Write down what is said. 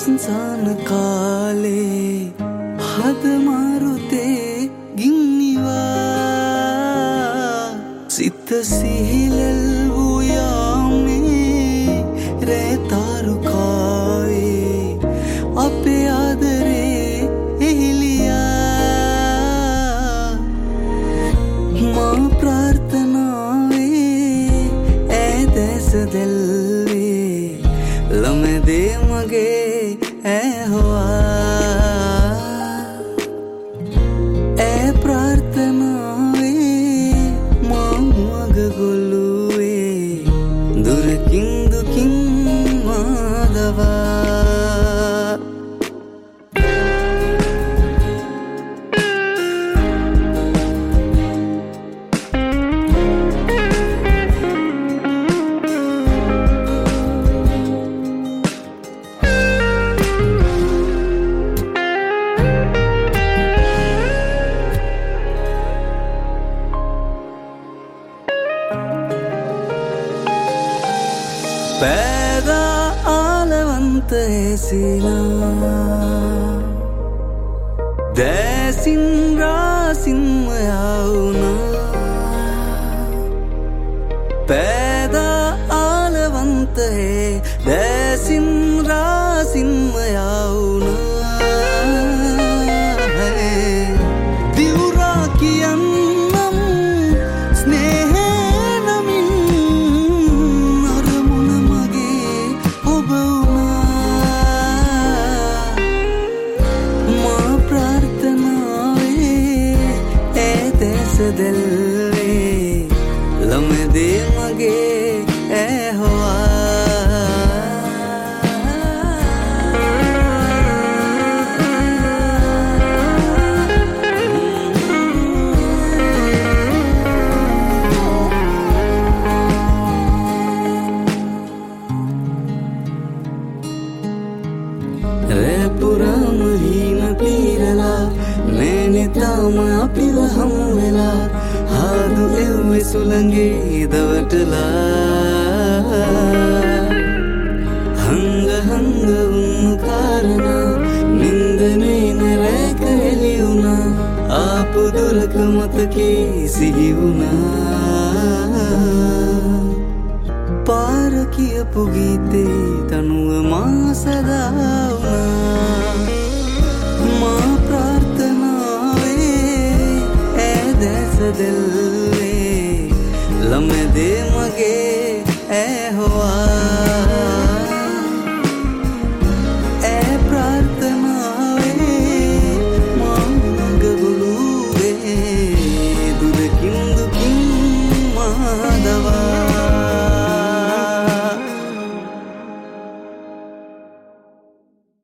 අවසන් කාලේ හද මාරුතේ ගින්නිවා සිත සිහිලල් වූයාමේ රේතාරුකාවේ අපේ ආදරේ එහිලියා මා ප්‍රාර්ථනාවේ ඇදැස දෙල්වේ ළමදේ මගේ ඇහුවා ඇ ප්‍රාර්ථනාවේ මා මග ගොළුවේ දුරකින් දුකින් මාදවා पैदा आलवंत ऐसिना दैसिन रासिन मयाउना पैदा आलवंत है दैसिन रासिन मयाउना दिवरा कियन्नम स्नेह दिलवे लमदे मगे ऐहवा रे पुराम हीन पीरला मैंने ताम අපිව හමු වෙලා හාදු එව්වේ සුළඟේ දවටලා හංග හංග වුණු කාරණා නින්දනේ නරක එළි වුණා ආපු දුරක මතකේ සිහි වුණා පාර කියපු ගීතේ තනුව මා සදා වුණා මා दिल लमदे मगे ऐ हुआ